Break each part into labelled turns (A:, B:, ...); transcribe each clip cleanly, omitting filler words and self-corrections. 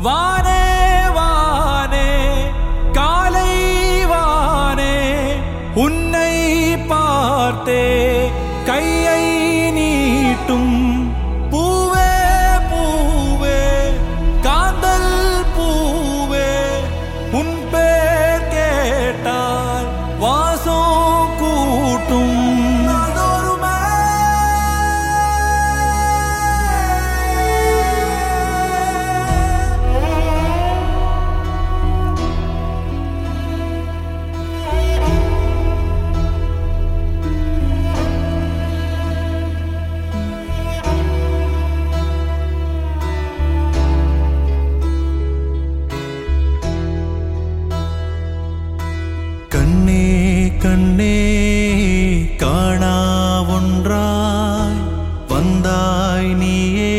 A: வானே வானே காலை வானே உன்னை பார்த்தே கையை நீட்டும் பூவே பூவே காந்தல் பூவே உன் பேர் கேட்டால் வாசம் கூட்டும் கண்ணே கண்ணே காணா ஒன்றாய் வந்தாய் நீயே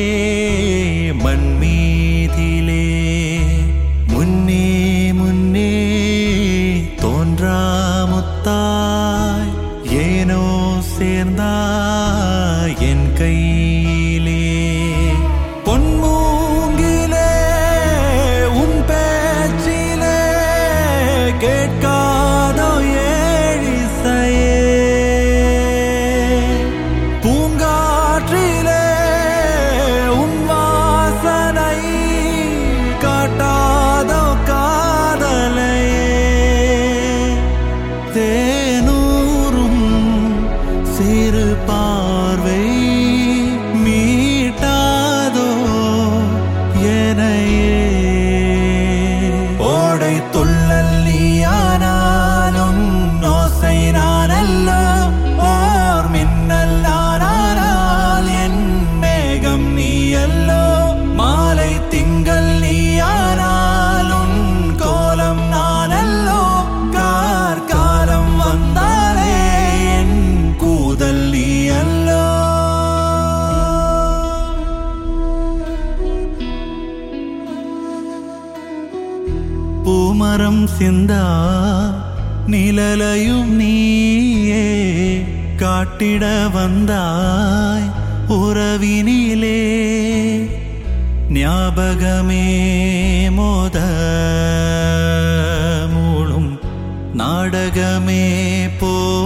A: மண்மீதிலே முன்னே முன்னே தோன்றா முத்தாய் ஏனோ சேர்ந்தாய் என் கையிலே பொன்மூங்கிலே உன் பேச்சிலே கேட்கா பூங்காற்றிலே உன் வாசனை காட்டாதோ காதலையே தேனூரும் சிறு பார்வை மீட்டாதோ எனையே ஓடை துள்ளல் நீயானாலும் ஓசை நானல்ல ஓர் மின்னல் நானால் என் மேகம் நீயல்லோ மாலை திங்கள் நீயானால் உன் கோலம் நானல்லோ கார்காலம் வந்தாலே என் கூதல் நீயல்லோ பூமரம் சிந்தா நிழலையும் நீயே காட்டிட வந்தாய் உறவினிலே ஞாபகமே மோத மூளும் நாடகமே போ